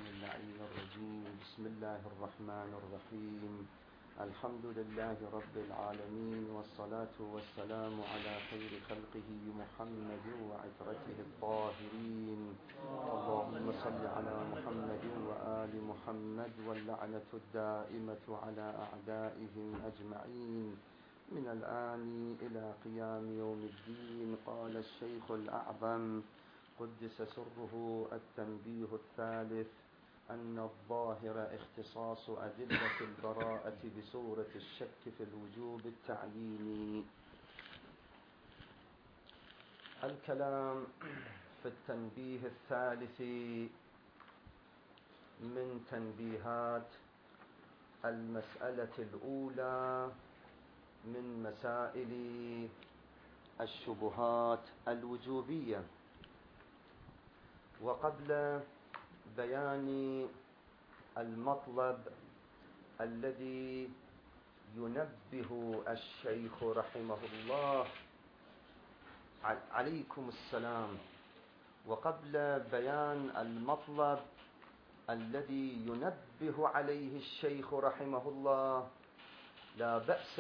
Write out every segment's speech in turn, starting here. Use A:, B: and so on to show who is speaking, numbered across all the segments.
A: الشيطان اللعين الرجيم. بسم الله الرحمن الرحيم. الحمد لله رب العالمين، والصلاة والسلام على خير خلقه محمد وعترته الطاهرين. اللهم صل على محمد وآل محمد، واللعنة الدائمة على أعدائهم أجمعين من الآن إلى قيام يوم الدين. قال الشيخ الأعظم قدس سره التنبيه الثالث أن الظاهر اختصاص أدلة البراءة بصورة الشك في الوجوب التعييني. الكلام في التنبيه الثالث من تنبيهات المسألة الأولى من مسائل الشبهات الوجوبية. وقبل بيان المطلب الذي ينبه الشيخ رحمه الله عليكم السلام، وقبل بيان المطلب الذي ينبه عليه الشيخ رحمه الله، لا بأس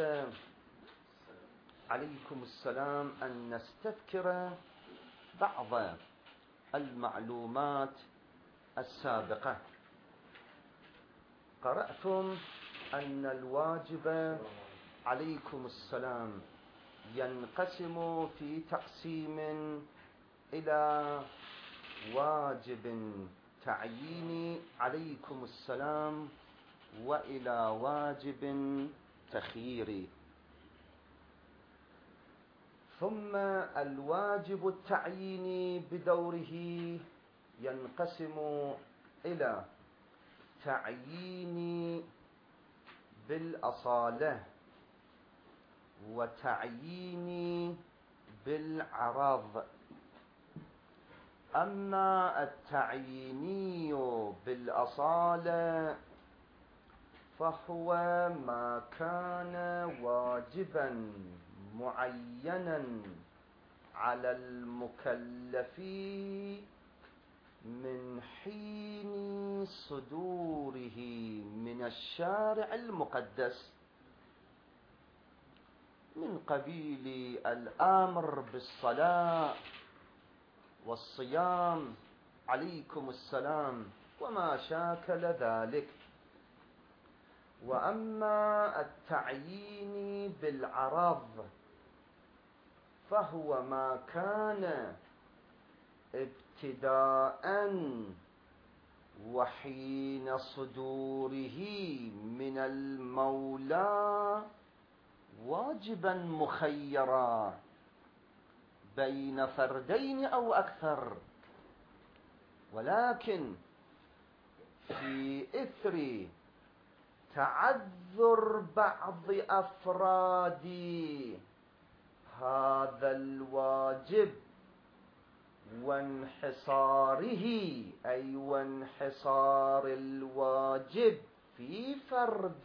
A: عليكم السلام أن نستذكر بعض المعلومات السابقة. قرأتم أن الواجب عليكم السلام ينقسم في تقسيم إلى واجب تعييني عليكم السلام وإلى واجب تخييري. ثم الواجب التعييني بدوره ينقسم إلى تعيين بالأصالة وتعيين بالعرض. أما التعييني بالأصالة فهو ما كان واجبا معينا على المكلف من حين صدوره من الشارع المقدس، من قبيل الأمر بالصلاة والصيام عليكم السلام وما شاكل ذلك. وأما التعيين بالعرض فهو ما كان ابتداء وحين صدوره من المولى واجبا مخيرا بين فردين أو أكثر، ولكن في إثر تعذر بعض أفراد هذا الواجب وانحصاره، أي وانحصار الواجب في فرد،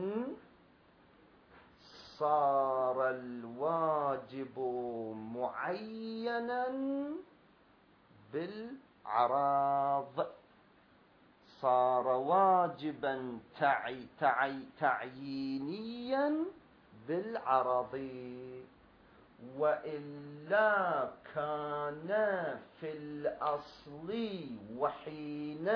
A: صار الواجب معينا بالعراض، صار واجبا تعيينيا بالعرض. وإلا كان في الأصل وحين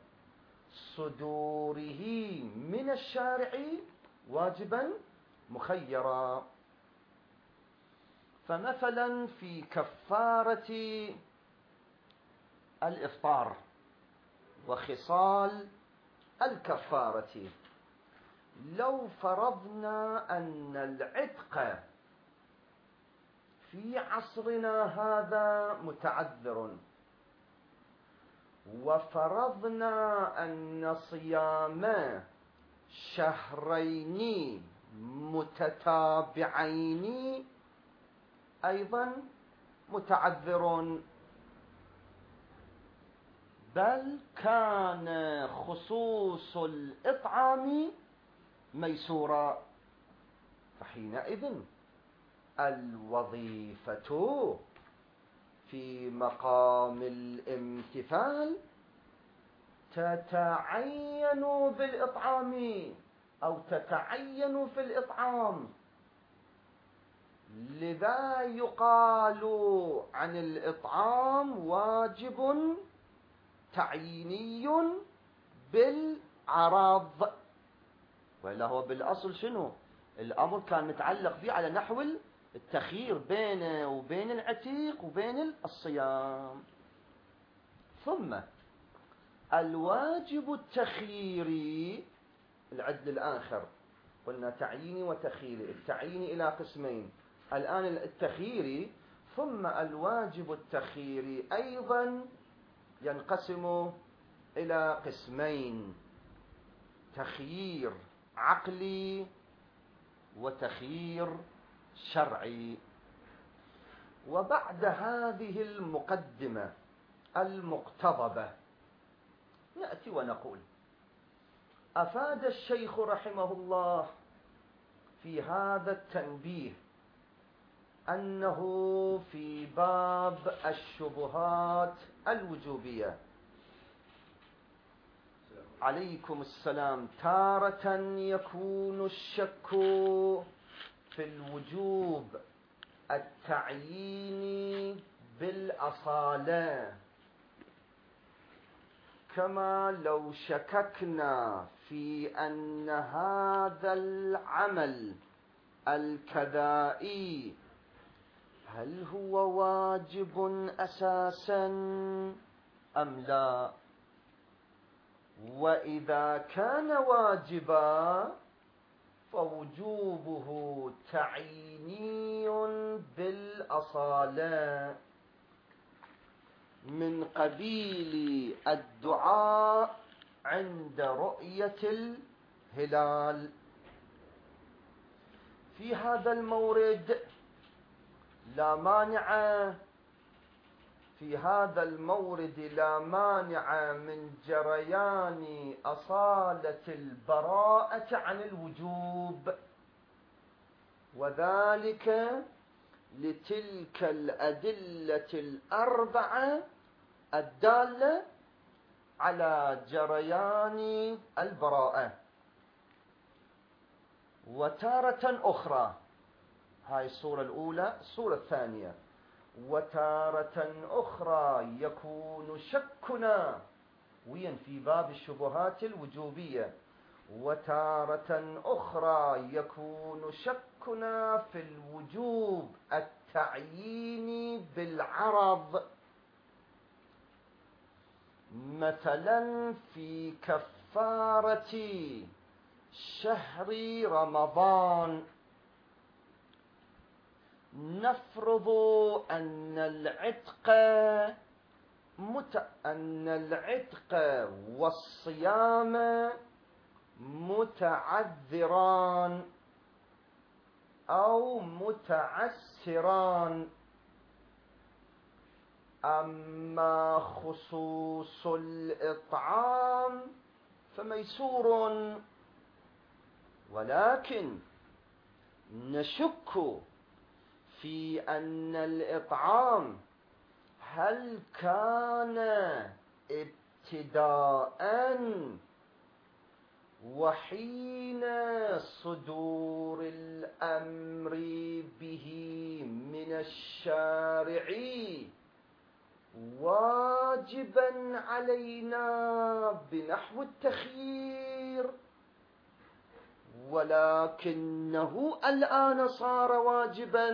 A: صدوره من الشارع واجبا مخيرا. فمثلا في كفارة الإفطار وخصال الكفارة، لو فرضنا أن العتق في عصرنا هذا متعذر، وفرضنا أن صيام شهرين متتابعين أيضا متعذر، بل كان خصوص الإطعام ميسورا، فحينئذ الوظيفة في مقام الامتثال تتعين بالإطعام أو تتعين في الإطعام، لذا يقال عن الإطعام واجب تعييني بالعرض. وإلا هو بالأصل شنو؟ الأمر كان متعلق به على نحو التخيير بينه وبين العتيق وبين الصيام. ثم الواجب التخييري العدل الآخر، قلنا تعييني وتخييري، التعييني إلى قسمين، الآن التخييري. ثم الواجب التخييري أيضا ينقسم إلى قسمين: تخيير عقلي وتخيير شرعي. وبعد هذه المقدمة المقتضبة نأتي ونقول: أفاد الشيخ رحمه الله في هذا التنبيه أنه في باب الشبهات الوجوبية، عليكم السلام، تارة يكون الشك في الوجوب التعييني بالأصالة، كما لو شككنا في أن هذا العمل الكذائي هل هو واجب أساسا أم لا. وإذا كان واجبا فوجوبه تعييني بالأصالة، من قبيل الدعاء عند رؤية الهلال. في هذا المورد لا مانع من جريان أصالة البراءة عن الوجوب، وذلك لتلك الأدلة الأربعة الدالة على جريان البراءة. وتارة أخرى، هاي الصورة الأولى. الصورة الثانية: وتارة أخرى يكون شكنا وين في باب الشبهات الوجوبية، وتارة أخرى يكون شكنا في الوجوب التعييني بالعرض، مثلا في كفارة شهر رمضان. نفرض أن العتق والصيام متعذران أو متعسران، أما خصوص الإطعام فميسور، ولكن نشك في أن الإطعام هل كان ابتداء وحين صدور الأمر به من الشارع واجبا علينا بنحو التخيير، ولكنه الآن صار واجبا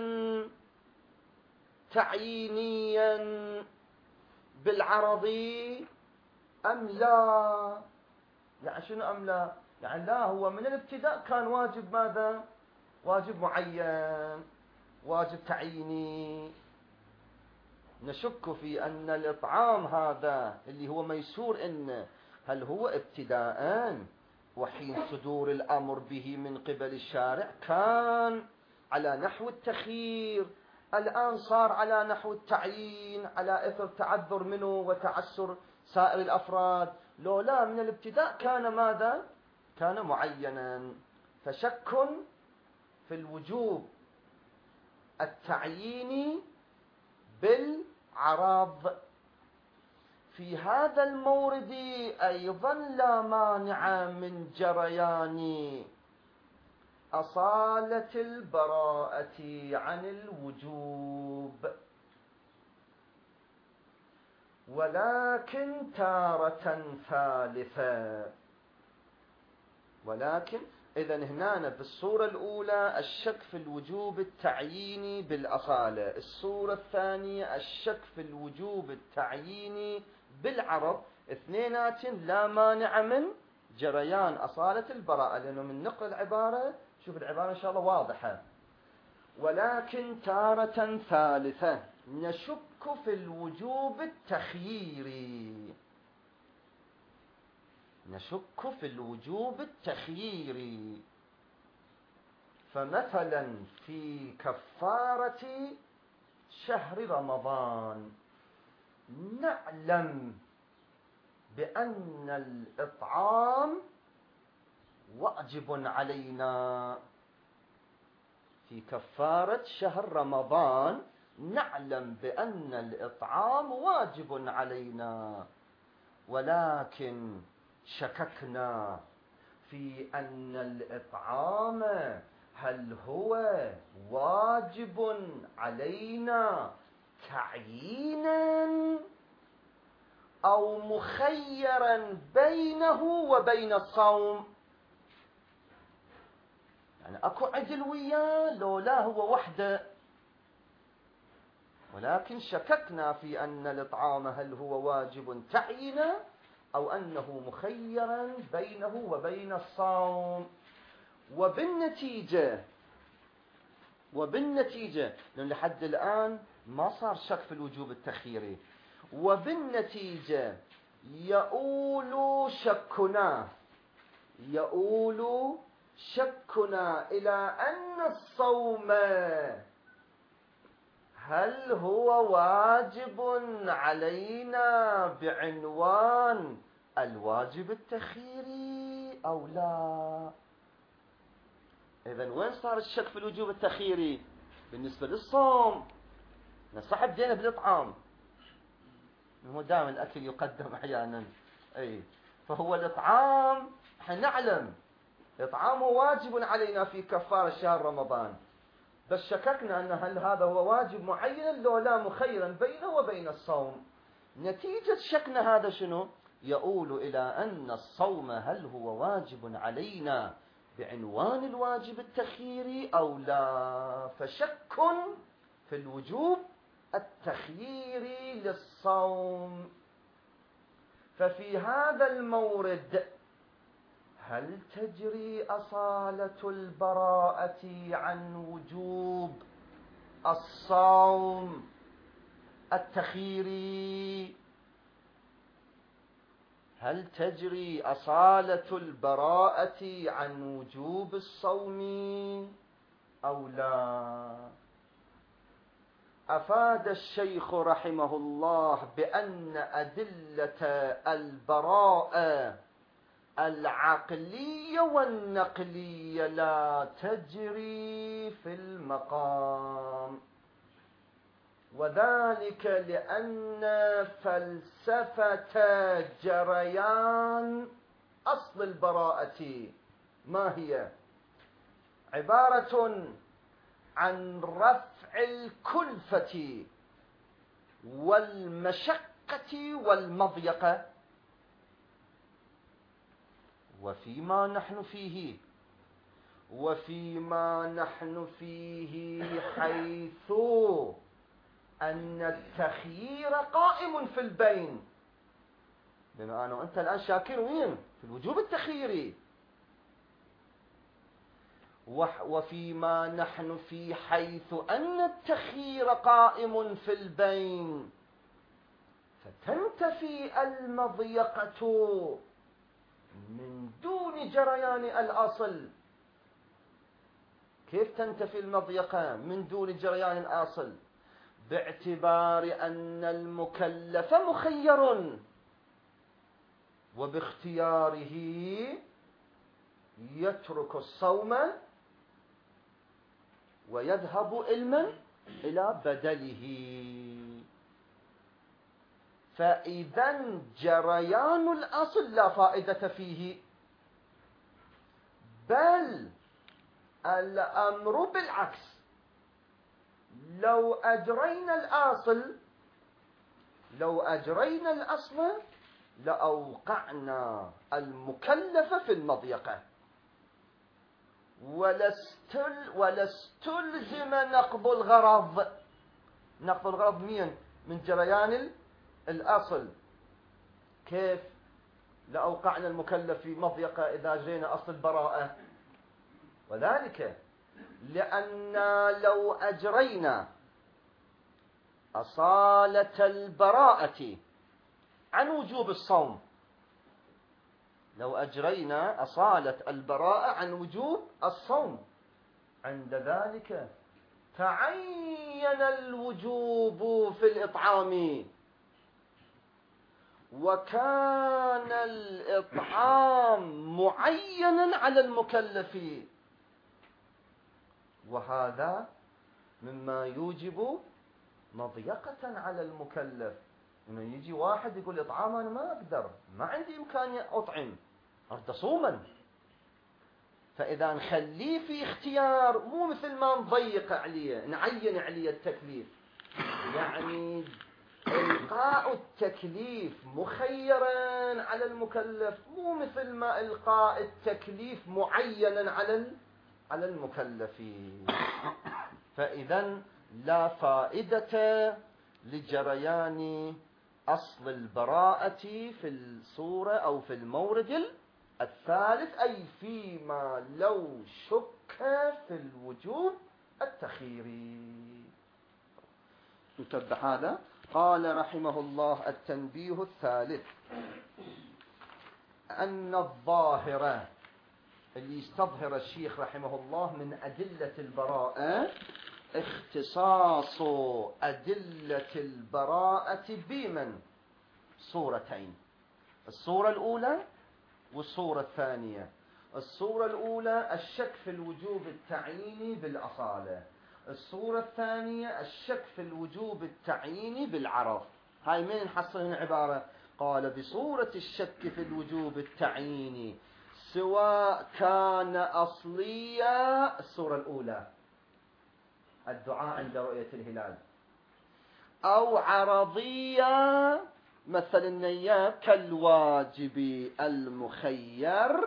A: تعيينيا بالعرض أم لا. يعني شنو أم لا؟ يعني لا، هو من الابتداء كان واجب ماذا؟ واجب معين، واجب تعييني. نشك في أن الإطعام هذا اللي هو ميسور، إن هل هو ابتداء وحين صدور الأمر به من قبل الشارع كان على نحو التخيير، الآن صار على نحو التعيين على إثر تعذر منه وتعسر سائر الأفراد. لو لا، من الابتداء كان ماذا؟ كان معينا. فشك في الوجوب التعييني بالعرض. في هذا المورد أيضا لا مانع من جريان أصالة البراءة عن الوجوب، ولكن تارة ثالثة. ولكن إذن هنا في الصورة الأولى الشك في الوجوب التعييني بالأصالة، الصورة الثانية الشك في الوجوب التعييني بالعرض، اثنينات لا مانع من جريان أصالة البراءة، لأنه من نقل العبارة شوف العبارة إن شاء الله واضحة. ولكن تارة ثالثة نشك في الوجوب التخييري، نشك في الوجوب التخييري. فمثلا في كفارة شهر رمضان نعلم بأن الإطعام واجب علينا، في كفارة شهر رمضان نعلم بأن الإطعام واجب علينا، ولكن شككنا في أن الإطعام هل هو واجب علينا تعيينا أو مخيرا بينه وبين الصوم. يعني أكو عدل وياه لو لا هو وحده، ولكن شككنا في أن الإطعام هل هو واجب تعيينا أو أنه مخيرا بينه وبين الصوم. وبالنتيجة لأن لحد الآن ما صار شك في الوجوب التخييري، وبالنتيجة يؤول شكنا إلى أن الصوم هل هو واجب علينا بعنوان الواجب التخييري أو لا. إذن وين صار الشك في الوجوب التخييري؟ بالنسبة للصوم نصح بدينا بالإطعام، هو دائما الأكل يقدم أحيانا، فهو الإطعام نعلم إطعامه واجب علينا في كفارة شهر رمضان، بس شككنا أن هل هذا هو واجب معين لو لا مخيرا بينه وبين الصوم. نتيجة شكنا هذا شنو؟ يؤول إلى أن الصوم هل هو واجب علينا بعنوان الواجب التخييري أو لا، فشك في الوجوب التخييري للصوم. ففي هذا المورد هل تجري أصالة البراءة عن وجوب الصوم التخييري؟ هل تجري أصالة البراءة عن وجوب الصوم أو لا؟ أفاد الشيخ رحمه الله بأن أدلة البراءة العقلية والنقلية لا تجري في المقام، وذلك لأن فلسفة جريان أصل البراءة ما هي؟ عبارة عن رفع الكلفة والمشقة والمضيقة، وفيما نحن فيه حيث أن التخيير قائم في البين، بما أنا وأنت الآن شاكرين في الوجوب التخييري، وفيما نحن في حيث أن التخيير قائم في البين فتنتفي المضيقة من دون جريان الأصل. كيف تنتفي المضيقة من دون جريان الأصل؟ باعتبار أن المكلف مخير وباختياره يترك الصوم ويذهب إلى بدله. فإذا جريان الأصل لا فائدة فيه، بل الأمر بالعكس. لو أجرينا الأصل لأوقعنا المكلف في المضيقة، ولاستلزم نقض الغرض. نقض الغرض من جريان الأصل. كيف لأوقعنا المكلف في مضيقة إذا جرينا أصل البراءة؟ وذلك لأن لو أجرينا أصالة البراءة عن وجوب الصوم، لو أجرينا أصالة البراءة عن وجوب الصوم، عند ذلك تعين الوجوب في الإطعام، وكان الإطعام معينا على المكلف، وهذا مما يوجب مضيقة على المكلف. إنه يجي واحد يقول إطعام أنا ما أقدر، ما عندي إمكانية أطعم، أريد أصوما. فإذا نخليه في اختيار، مو مثل ما نضيق عليه نعين عليه التكليف. يعني إلقاء التكليف مخيرا على المكلف، مو مثل ما إلقاء التكليف معينا على المكلف. فإذا لا فائدة لجريان أصل البراءة في الصورة أو في المورد الثالث، أي فيما لو شك في الوجوب التخييري. نتبع هذا. قال رحمه الله: التنبيه الثالث أن الظاهرة اللي يستظهر الشيخ رحمه الله من أدلة البراءة اختصاص أدلة البراءة بمن؟ صورتين: الصورة الأولى والصورة الثانية. الصورة الأولى الشك في الوجوب التعييني بالأصالة، الصورة الثانية الشك في الوجوب التعييني بالعرض. هاي من نحصل هنا عبارة؟ قال: بصورة الشك في الوجوب التعييني سواء كان أصليا، الصورة الأولى الدعاء عند رؤية الهلال، أو عرضيا مثل النية كالواجب المخير،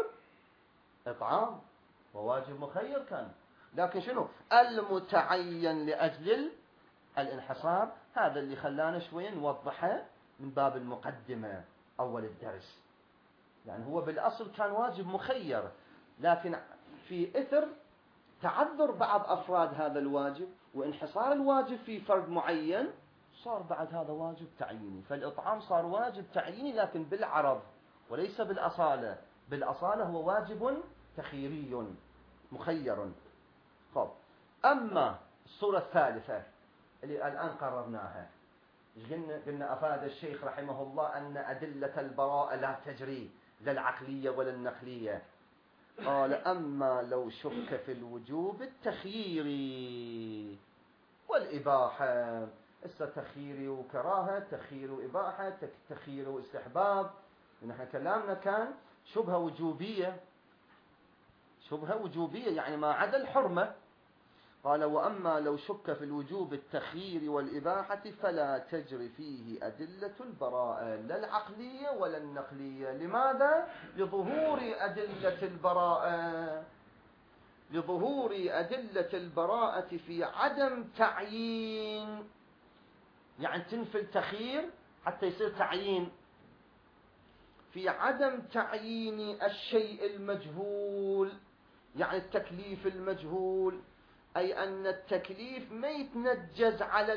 A: إطعام وواجب مخير كان، لكن شنو المتعين لأجل الانحصار. هذا اللي خلانا شوي نوضحه من باب المقدمة أول الدرس. يعني هو بالأصل كان واجب مخير، لكن في إثر تعذر بعض أفراد هذا الواجب وانحصار الواجب في فرد معين، صار بعد هذا واجب تعييني. فالإطعام صار واجب تعييني لكن بالعرض وليس بالأصالة. بالأصالة هو واجب تخييري مخير. خب، أما الصورة الثالثة اللي الآن قررناها، قلنا أفاد الشيخ رحمه الله أن أدلة البراءة لا تجري لا العقلية ولا النقلية. قال: أما لو شك في الوجوب التخييري والإباحة. تخييري وكراهة، تخيير وإباحة، تخيير واستحباب. نحن كلامنا كان شبهة وجوبية، شبهة وجوبية يعني ما عدا الحرمة. قال: وأما لو شك في الوجوب التخيير والإباحة فلا تجري فيه أدلة البراءة لا العقلية ولا النقلية. لماذا؟ لظهور أدلة البراءة، لظهور أدلة البراءة في عدم تعيين، يعني تنفي التخيير حتى يصير تعيين، في عدم تعيين الشيء المجهول، يعني التكليف المجهول، أي أن التكليف ما يتنجز على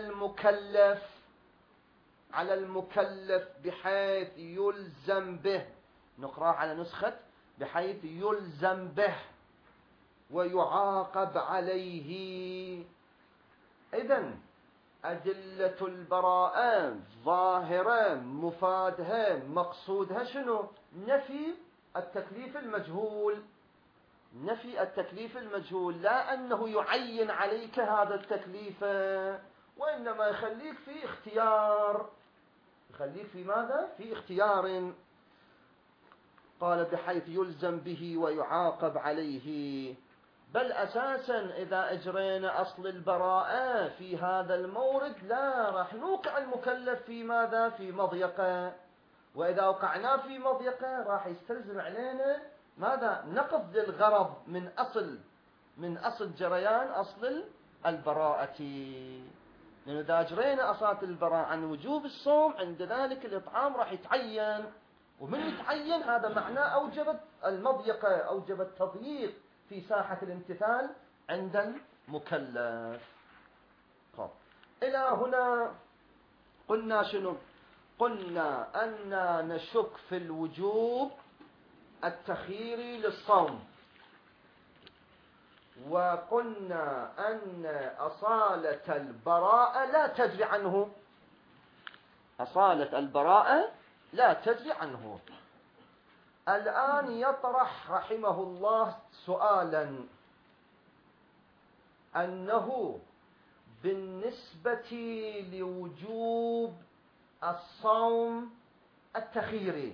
A: المكلف بحيث يلزم به. نقرأ على نسخة بحيث يلزم به ويعاقب عليه. إذن أدلة البراءة ظاهرة، مفادها مقصودها شنو؟ نفي التكليف المجهول، نفي التكليف المجهول، لا أنه يعين عليك هذا التكليف، وإنما يخليك في خليك في ماذا؟ في اختيار. قال بحيث يلزم به ويعاقب عليه. بل أساسا إذا أجرينا أصل البراءة في هذا المورد لا راح نوقع المكلف في ماذا؟ في مضيقة. وإذا وقعنا في مضيقة راح يستلزم علينا ماذا؟ نقض للغرض من أصل جريان أصل البراءة. لأن إذا أجرينا أصالة البراءة عن وجوب الصوم عند ذلك الإطعام راح يتعين، ومن يتعين هذا معناه أوجبت المضيقة، أوجب التضييق في ساحة الامتثال عند المكلف. طب إلى هنا قلنا شنو؟ قلنا أن نشك في الوجوب التخييري للصوم، وقلنا أن أصالة البراءة لا تجري عنه، أصالة البراءة لا تجري عنه. الآن يطرح رحمه الله سؤالا، أنه بالنسبة لوجوب الصوم التخييري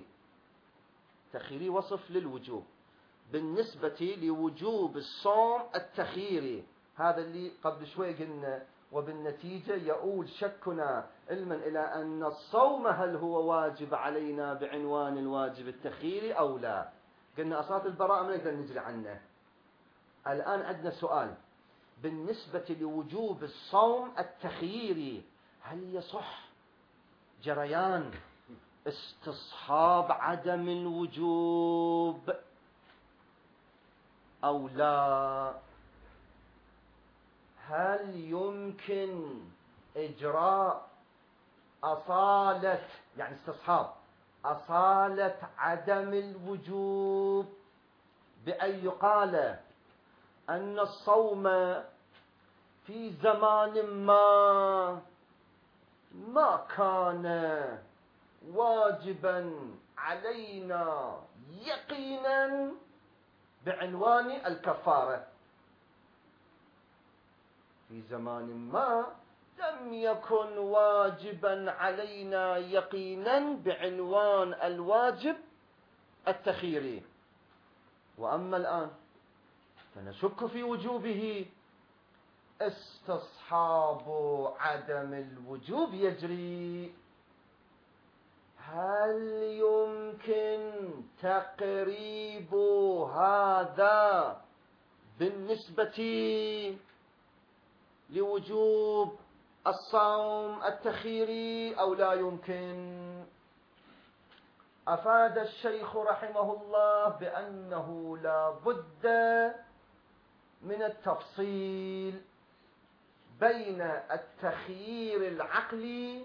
A: وصف للوجوب، بالنسبة لوجوب الصوم التخييري، هذا اللي قبل شوي قلنا، وبالنتيجة يؤول شكنا علما إلى أن الصوم هل هو واجب علينا بعنوان الواجب التخييري أو لا. قلنا أصالة البراءة ما نقدر نجري عنه. الآن عندنا سؤال، بالنسبة لوجوب الصوم التخييري هل يصح جريان استصحاب عدم الوجوب أو لا؟ هل يمكن إجراء أصالة، يعني استصحاب أصالة عدم الوجوب، بأن يقال أن الصوم في زمان ما كان واجبا علينا يقينا بعنوان الكفارة، في زمان ما لم يكن واجبا علينا يقينا بعنوان الواجب التخييري، وأما الآن فنشك في وجوبه، استصحاب عدم الوجوب يجري. هل يمكن تقريب هذا بالنسبة لوجوب الصوم التخييري أو لا يمكن؟ أفاد الشيخ رحمه الله بأنه لا بد من التفصيل بين التخيير العقلي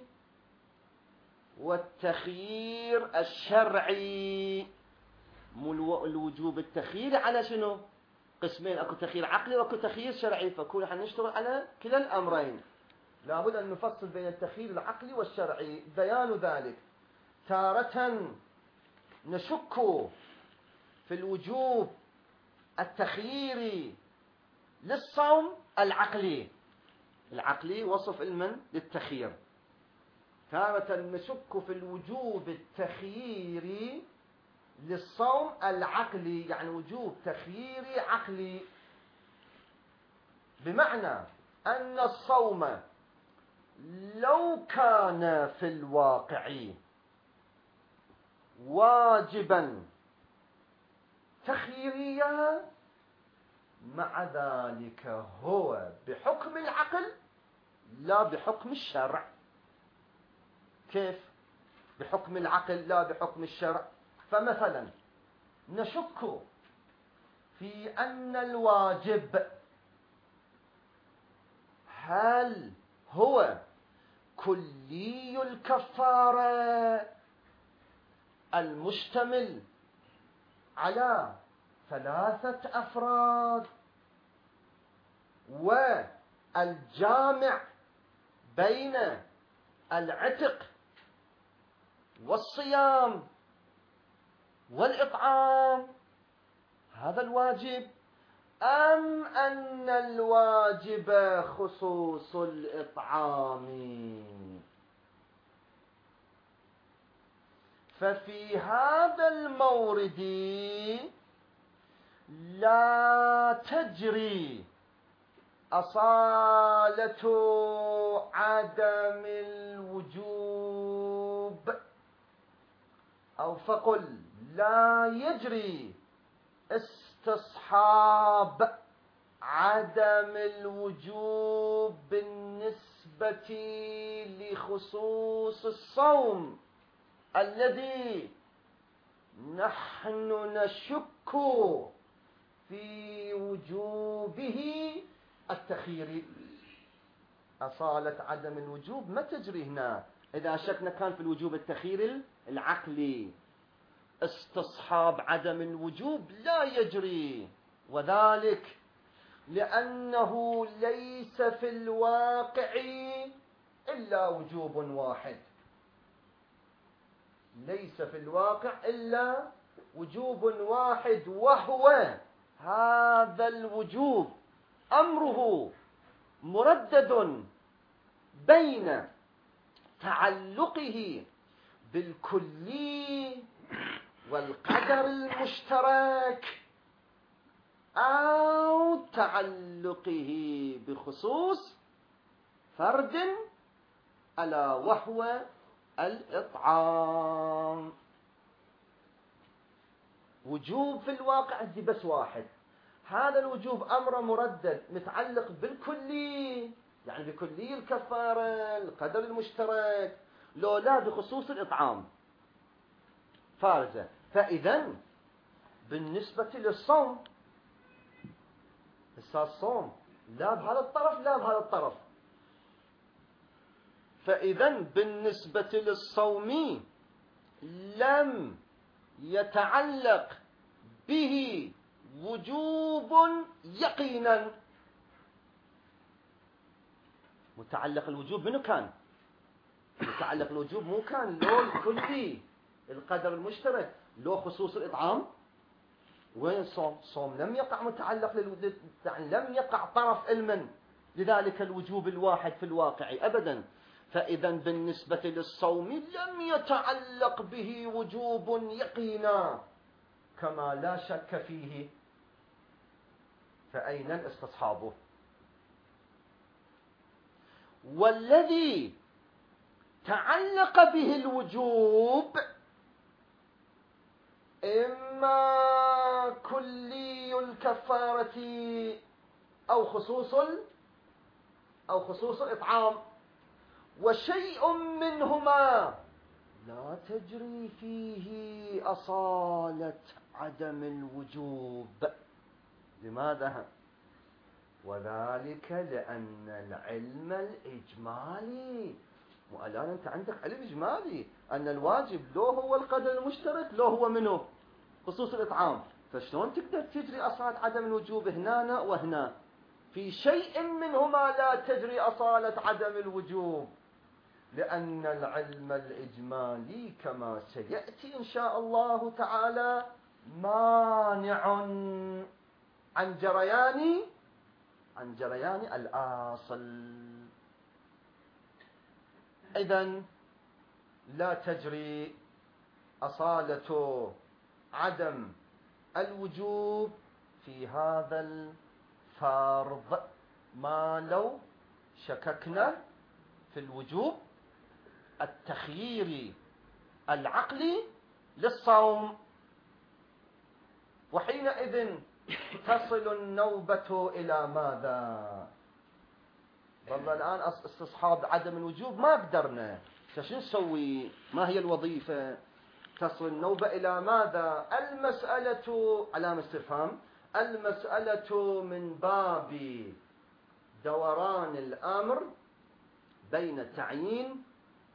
A: والتخيير الشرعي. الوجوب التخيير على شنو؟ قسمين، اكو تخيير عقلي واكو تخيير شرعي، فكون حنشتغل على كلا الامرين. لابد ان نفصل بين التخيير العقلي والشرعي. بيان ذلك، تارة نشك في الوجوب التخييري للصوم العقلي وصف علما للتخيير. تارة نشك في الوجوب التخييري للصوم العقلي، يعني وجوب تخييري عقلي، بمعنى أن الصوم لو كان في الواقع واجبا تخييريا، مع ذلك هو بحكم العقل لا بحكم الشرع. كيف بحكم العقل لا بحكم الشرع؟ فمثلا نشك في أن الواجب هل هو كلي الكفارة المشتمل على 3 أفراد والجامع بين العتق والصيام والإطعام، هذا الواجب، أم أن الواجب خصوص الإطعام؟ ففي هذا المورد لا تجري أصالة عدم الوجوب، أو فقل لا يجري استصحاب عدم الوجوب بالنسبة لخصوص الصوم الذي نحن نشك في وجوبه التخييري. أصالة عدم الوجوب ما تجري هنا. إذا شكنا كان في الوجوب التخييري العقلي، استصحاب عدم الوجوب لا يجري، وذلك لأنه ليس في الواقع إلا وجوب واحد. ليس في الواقع إلا وجوب واحد، وهو هذا الوجوب أمره مردد بين تعلقه بالكلي والقدر المشترك أو تعلقه بخصوص فرد ألا وهو الإطعام. وجوب في الواقع عندي بس واحد. هذا الوجوب أمر مردد متعلق بالكلي، يعني بكلي الكفارة القدر المشترك، لو لا بخصوص الإطعام فارزة. فإذا بالنسبة للصوم الصوم لا بهذا الطرف لا بهذا الطرف. فإذا بالنسبة للصوم لم يتعلق به وجوب يقينا. متعلق الوجوب منه كان متعلق الوجوب مو كان لو الكلي القدر المشترك لو خصوص الإطعام. وين الصوم؟ صوم لم يقع متعلق يعني لم يقع طرف علما لذلك الوجوب الواحد في الواقع أبدا. فإذا بالنسبة للصوم لم يتعلق به وجوب يقينا كما لا شك فيه، فأين الاستصحابه؟ والذي تعلق به الوجوب إما كلي الكفارة أو خصوص الإطعام، وشيء منهما لا تجري فيه أصالة عدم الوجوب. لماذا؟ وذلك لأن العلم الإجمالي، والآن أنت عندك علم إجمالي أن الواجب لو هو القدر المشترك لو هو منه خصوص الإطعام، فشلون تقدر تجري أصالة عدم الوجوب هنا وهنا؟ في شيء منهما لا تجري أصالة عدم الوجوب، لأن العلم الإجمالي كما سيأتي إن شاء الله تعالى مانع عن جريان الأصل. إذن لا تجري أصالة عدم الوجوب في هذا الفرض ما لو شككنا في الوجوب التخييري العقلي للصوم، وحينئذ تصل النوبة إلى ماذا؟ والله الآن استصحاب عدم الوجوب ما قدرنا، شو نسوي؟ ما هي الوظيفة؟ تصل النوبة إلى ماذا؟ المسألة علامة استفهام. المسألة من باب دوران الأمر بين التعيين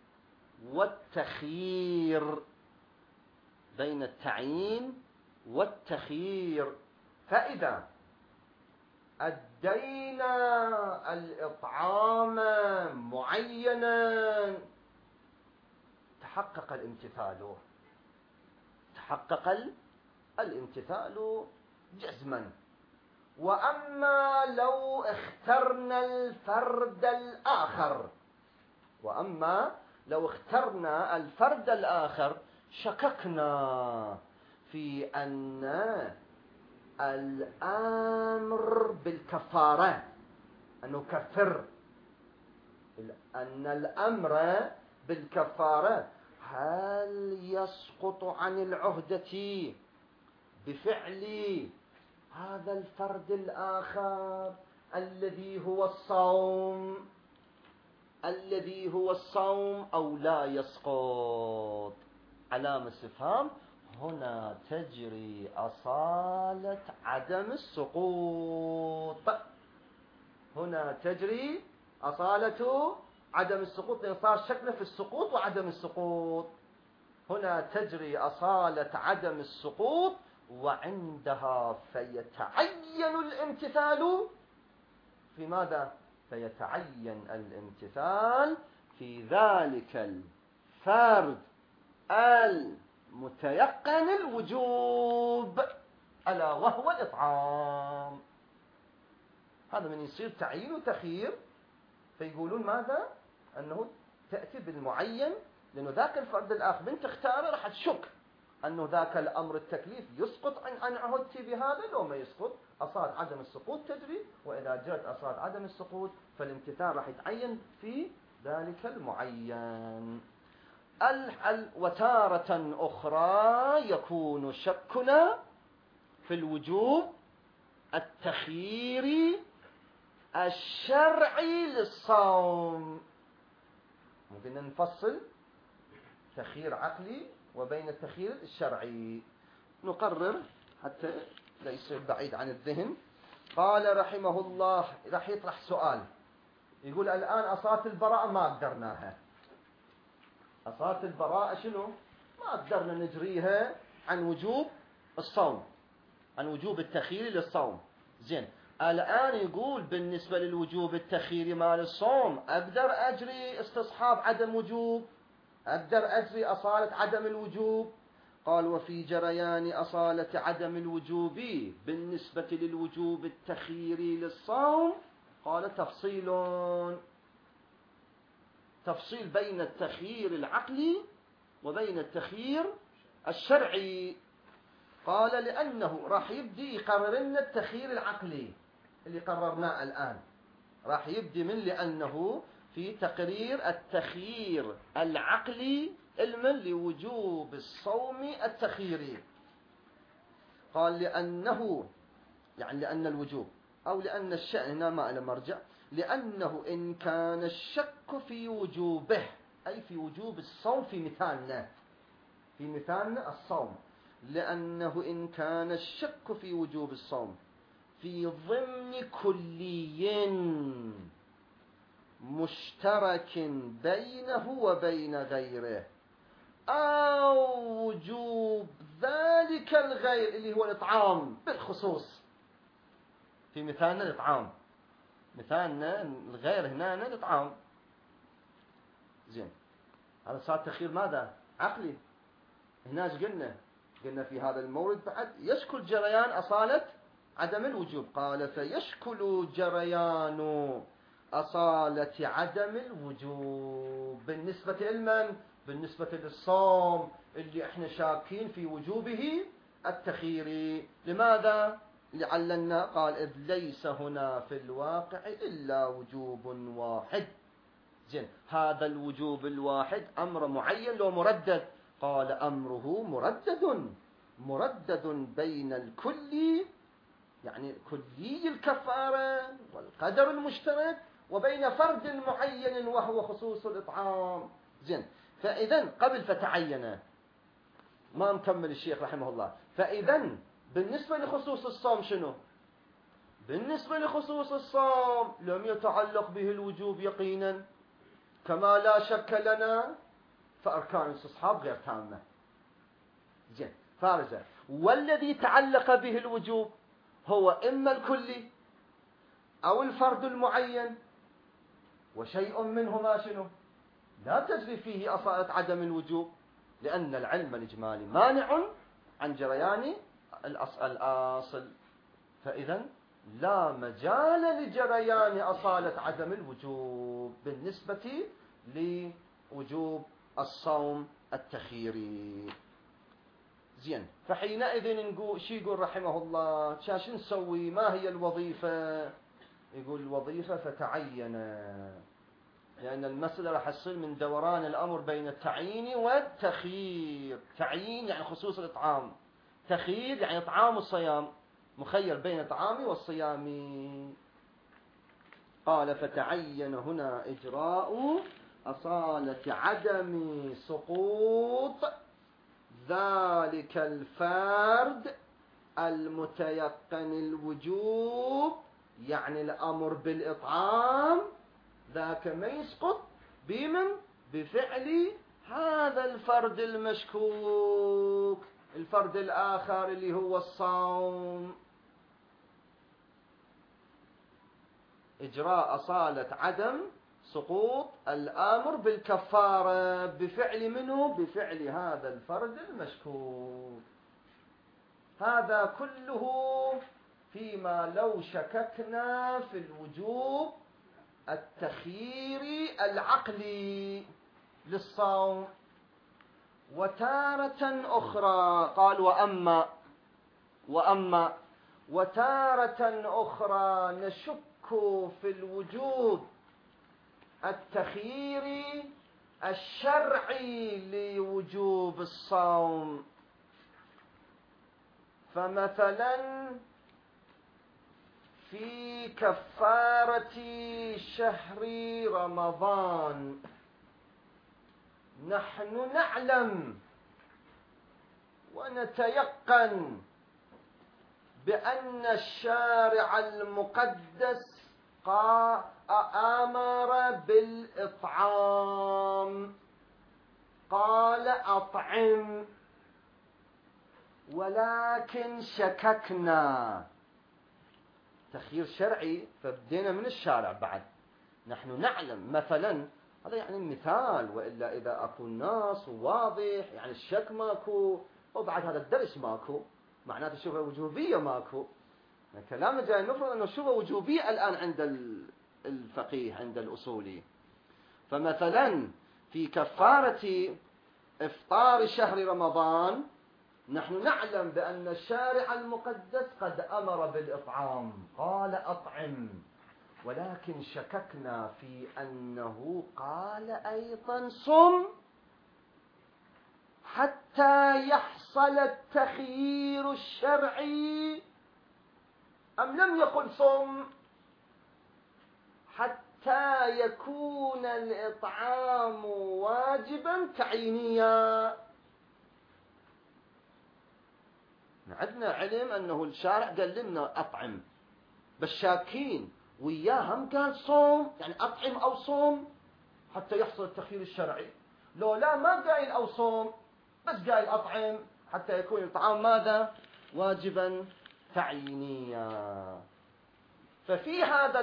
A: والتخيير، بين التعيين والتخيير. فإذا أدينا الإطعام معينا تحقق الامتثال جزما. وأما لو اخترنا الفرد الآخر شككنا في أن الأمر بالكفارة، أنه كفر، أن الأمر بالكفارة هل يسقط عن العهدة بفعل هذا الفرد الآخر الذي هو الصوم أو لا يسقط؟ علامة استفهام. هنا تجري أصالة عدم السقوط، هنا تجري أصالة عدم السقوط، لأن صار شكله في السقوط وعدم السقوط. هنا تجري أصالة عدم السقوط، وعندها فيتعين الامتثال في ماذا؟ فيتعين الامتثال في ذلك الفرد المتيقن الوجوب، ألا وهو الإطعام. هذا من يصير تعيين وتخيير، فيقولون ماذا؟ أنه تأتي بالمعين، لأنه ذاك الفرد الآخر من تختاره راح تشك أنه ذاك الأمر التكليف يسقط عن عهدتي بهذا لو ما يسقط. أصالة عدم السقوط تجري، وإذا جرت أصالة عدم السقوط فالامتثال راح يتعين في ذلك المعين. وتارة أخرى يكون شكنا في الوجوب التخييري الشرعي للصوم. ممكن نفصل تخيير عقلي وبين التخيير الشرعي، نقرر حتى لا يصير بعيد عن الذهن. قال رحمه الله، راح يطرح سؤال، يقول الآن أصالة البراءة ما قدرناها، أصالة البراءة شنو؟ ما قدرنا نجريها عن وجوب الصوم، عن وجوب التخيير للصوم. زين، الآن يقول بالنسبة للوجوب التخييري مال الصوم أقدر أجري استصحاب عدم وجوب، أقدر أجري أصالة عدم الوجوب. قال وفي جريان أصالة عدم الوجوب بالنسبة للوجوب التخييري للصوم، قال تفصيل بين التخيير العقلي وبين التخيير الشرعي. قال لأنه راح يبدي يقرر لنا التخيير العقلي اللي قررناه الآن، راح يبدي من لأنه في تقرير التخيير العقلي علما لوجوب الصوم التخييري. قال لأنه، يعني لأن الوجوب أو لأن الشأن، هنا ما له مرجع، لأنه إن كان الشك في وجوبه، أي في وجوب الصوم في مثالنا الصوم، لأنه إن كان الشك في وجوب الصوم في ضمن كلي مشترك بينه وبين غيره، أو وجوب ذلك الغير اللي هو الإطعام بالخصوص. في مثالنا الإطعام، مثالنا الغير هنا الإطعام. زين، هذا صار تخيير ماذا؟ عقلي. هناش قلنا في هذا المورد بعد يشكل جريان أصالة عدم الوجوب. قال فيشكل جريان أصالة عدم الوجوب بالنسبة لمن؟ بالنسبة للصوم اللي احنا شاكين في وجوبه التخييري. لماذا؟ لعلنا قال إذ ليس هنا في الواقع إلا وجوب واحد. زين، هذا الوجوب الواحد أمر معين لو مردد؟ قال أمره مردد بين الكل، يعني كلي الكفارة والقدر المشترك، وبين فرد معين وهو خصوص الإطعام. زين، فإذا قبل فتعين، ما مكمل الشيخ رحمه الله. فإذا بالنسبة لخصوص الصوم شنو؟ بالنسبة لخصوص الصوم لم يتعلق به الوجوب يقينا، كما لا شك لنا فأركان الاستصحاب غير تامة. زين، فارزة. والذي تعلق به الوجوب هو إما الكلي أو الفرد المعين، وشيء منهما شنو؟ لا تجري فيه أصالة عدم الوجوب، لأن العلم الإجمالي مانع عن جريان الأصل. فإذا لا مجال لجريان أصالة عدم الوجوب بالنسبة لوجوب الصوم التخييري. زين، فحينئذ نقول شو يقول رحمه الله؟ شو نسوي؟ ما هي الوظيفة؟ يقول الوظيفة فتعين، لأن المسألة راح تصير من دوران الأمر بين التعيين والتخيير. تعيين يعني خصوص الإطعام، تخيير يعني إطعام والصيام، مخير بين الطعام والصيام. قال فتعين هنا إجراء أصالة عدم سقوط ذلك الفرد المتيقن الوجوب، يعني الأمر بالإطعام ذاك ما يسقط بمن؟ بفعل هذا الفرد المشكوك، الفرد الآخر اللي هو الصوم. إجراء أصالة عدم سقوط الآمر بالكفارة بفعل منه؟ بفعل هذا الفرد المشكوك. هذا كله فيما لو شككنا في الوجوب التخييري العقلي للصوم. وتارة أخرى قال وتارة أخرى نشك في الوجوب التخييري الشرعي لوجوب الصوم. فمثلا في كفارة شهر رمضان نحن نعلم ونتيقن بأن الشارع المقدس آمر بالإطعام، قال أطعم، ولكن شككنا. تخيير شرعي، فبدينا من الشارع بعد. نحن نعلم مثلا، هذا يعني مثال، وإلا إذا أكو نص واضح يعني الشك ماكو، وبعد هذا الدرس ماكو، معناته الشبهة وجوبية ماكو. كلامنا جاي نفرض أنه الشبهة وجوبية الآن عند الفقيه، عند الأصولي. فمثلا في كفارة إفطار شهر رمضان نحن نعلم بأن الشارع المقدس قد أمر بالإطعام، قال أطعم، ولكن شككنا في أنه قال أيضا صم حتى يحصل التخيير الشرعي، أم لم يقل صم حتى يكون الإطعام واجبا تعيينيا. عندنا علم أنه الشارع قال لنا أطعم، بس شاكين وياهم قال صوم، يعني أطعم أو صوم حتى يحصل التخيير الشرعي. لو لا ما قايل أو صوم، بس قايل أطعم حتى يكون الطعام ماذا؟ واجبا تعيينيا. ففي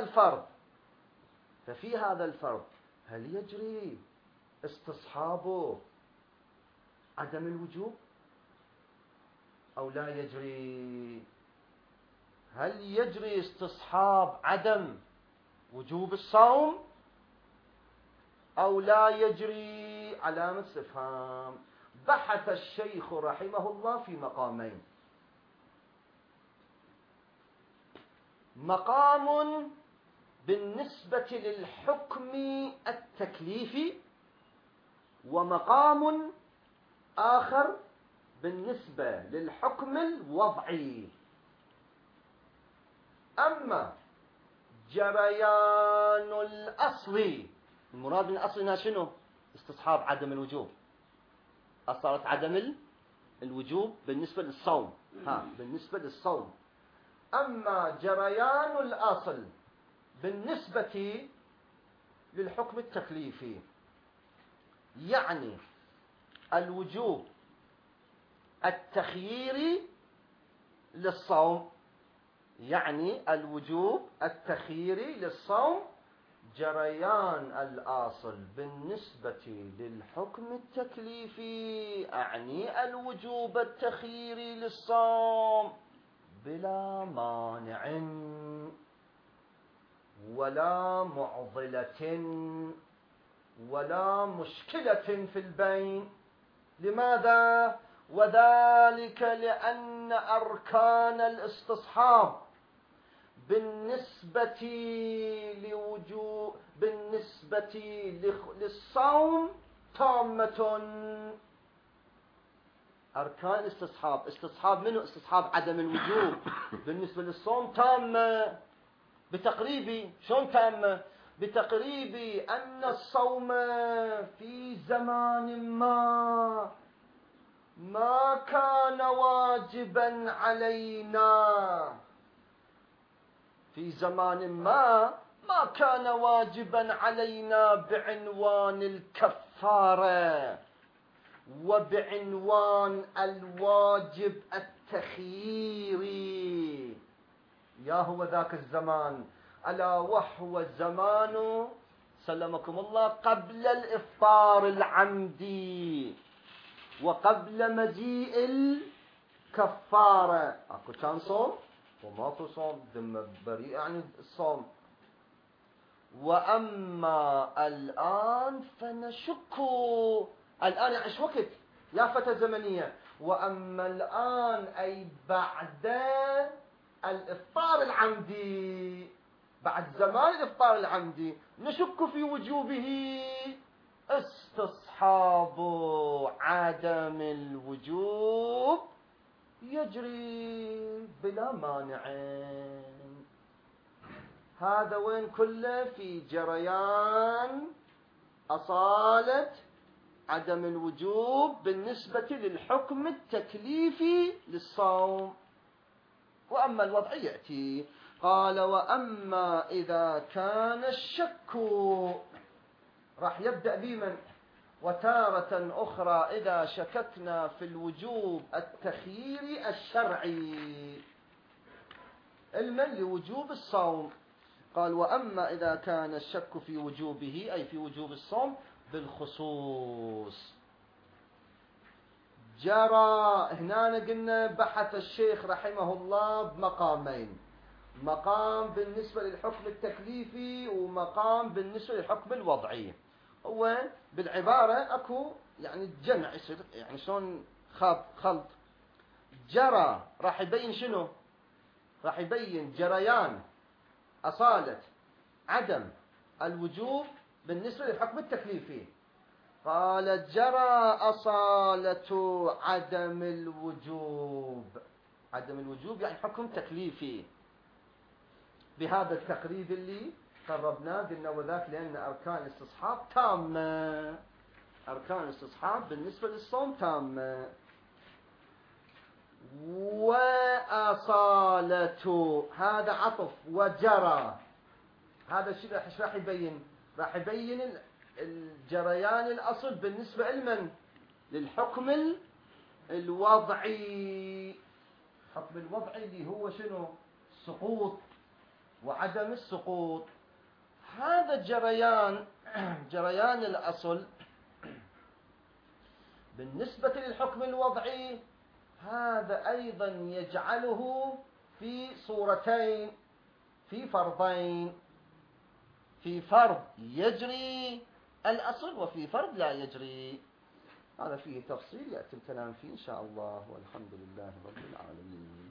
A: هذا الفرض هل يجري استصحابه عدم الوجوب أو لا يجري؟ هل يجري استصحاب عدم وجوب الصوم أو لا يجري؟ علامة استفهام. بحث الشيخ رحمه الله في مقامين: مقام بالنسبة للحكم التكليفي، ومقام آخر بالنسبة للحكم الوضعي. أما جريان الأصل، المراد من الأصل هنا شنو؟ استصحاب عدم الوجوب. أصارت عدم الوجوب بالنسبة للصوم، بالنسبة للصوم. أما جريان الأصل بالنسبة للحكم التكليفي، يعني الوجوب التخييري للصوم، جريان الأصل بالنسبة للحكم التكليفي أعني الوجوب التخييري للصوم بلا مانع ولا معضلة ولا مشكلة في البين. لماذا؟ وذلك لأن أركان الاستصحاب بالنسبة للصوم تامة. أركان استصحاب منه استصحاب عدم الوجوب بالنسبة للصوم تامة بتقريب. شلون تامة؟ بتقريب أن الصوم في زمان ما كان واجبا علينا، في زمان ما كان واجبا علينا بعنوان الكفارة وبعنوان الواجب التخييري. يا هو ذاك الزمان، ألا وهو الزمان سلمكم الله قبل الإفطار العمدي وقبل مجيء الكفارة. أكو كان صوم وماكو صوم، ذمة بريئة يعني الصوم. وأما الآن فنشك، الآن يعني ايش وقت؟ يا فتى زمنية. وأما الآن أي بعد الإفطار العمدي، بعد زمان الإفطار العمدي، نشك في وجوبه. استصحاب عدم الوجوب يجري بلا مانع. هذا وين كله في جريان أصالة عدم الوجوب بالنسبة للحكم التكليفي للصوم. وأما الوضع يأتي، قال وأما إذا كان الشك، راح يبدأ بمن؟ وتارة أخرى إذا شككنا في الوجوب التخييري الشرعي المن لوجوب الصوم. قال وأما إذا كان الشك في وجوبه أي في وجوب الصوم بالخصوص. جرى هنا قلنا بحث الشيخ رحمه الله بمقامين، مقام بالنسبة للحكم التكليفي ومقام بالنسبة للحكم الوضعي. هو بالعبارة أكو يعني جمع يصير، يعني شلون خلط. جرى راح يبين شنو؟ راح يبين جريان أصالة عدم الوجوب بالنسبة للحكم التكليفي. قال جرى أصالة عدم الوجوب، عدم الوجوب يعني حكم تكليفي بهذا التقريب اللي قربناه. قلنا وذاك لأن أركان الاستصحاب تامة، أركان الاستصحاب بالنسبة للصوم تامة. وأصالة هذا عطف، وجرى هذا الشيء راح يبين، راح يبين الجريان الأصل بالنسبة لمن؟ للحكم الوضعي. الحكم الوضعي اللي هو شنو؟ السقوط وعدم السقوط. هذا الجريان جريان الأصل بالنسبة للحكم الوضعي، هذا أيضا يجعله في صورتين، في فرضين، في فرض يجري الأصل وفي فرض لا يجري. هذا فيه تفصيل يأتي الكلام فيه إن شاء الله، والحمد لله رب العالمين.